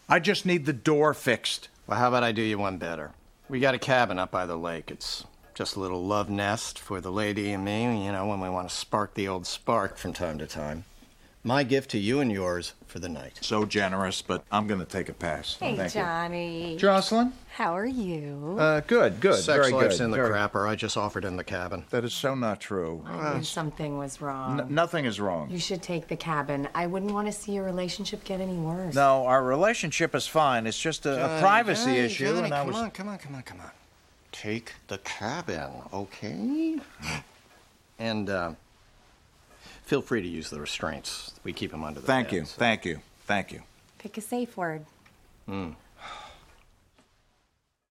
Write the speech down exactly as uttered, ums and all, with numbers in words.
I just need the door fixed. Well, how about I do you one better? We got a cabin up by the lake. It's just a little love nest for the lady and me, you know, when we want to spark the old spark from time to time. My gift to you and yours for the night. So generous, but I'm going to take a pass. Hey, Thank Johnny. you. Jocelyn? How are you? Uh, good, good. Sex very life's good. in the very... crapper. I just offered in the cabin. That is so not true. I knew something was wrong. N- nothing is wrong. You should take the cabin. I wouldn't want to see your relationship get any worse. No, our relationship is fine. It's just a, Johnny, a privacy Johnny, issue, Johnny, and I come was. on, come on, come on, come on. Take the cabin, okay? And uh, feel free to use the restraints. We keep them under the Thank bed, you, so. thank you, thank you. Pick a safe word. Mm.